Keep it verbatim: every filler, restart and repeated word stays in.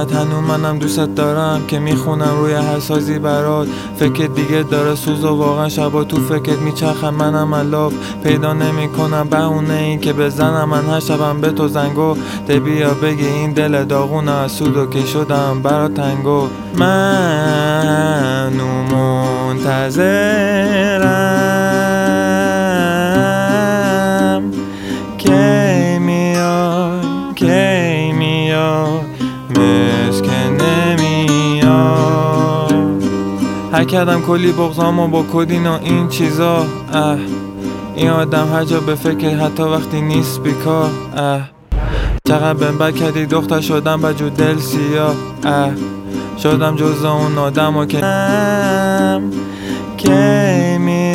فقط هنو منم دوست دارم که میخونم روی هر سازی برات. فکر دیگه داره سوز و واقعا شبا تو فکرت میچرخم منم الاف. پیدا نمی کنم بهونه این که بزنم من هر شبم به تو زنگو. ده بیا بگی این دل داغونه از سودو که شدم برا تنگو. منو منتظرم کی میای کی میای مثل که نمیای. هر کردم کلی بغضامو با کدین و این چیزا. اه این آدم هر جا به فکر حتی وقتی نیست بیکار. اه چقدر بهم بد کردی دختر شدم بجو دل سیاه. اه شدم جز اون آدم و که کی می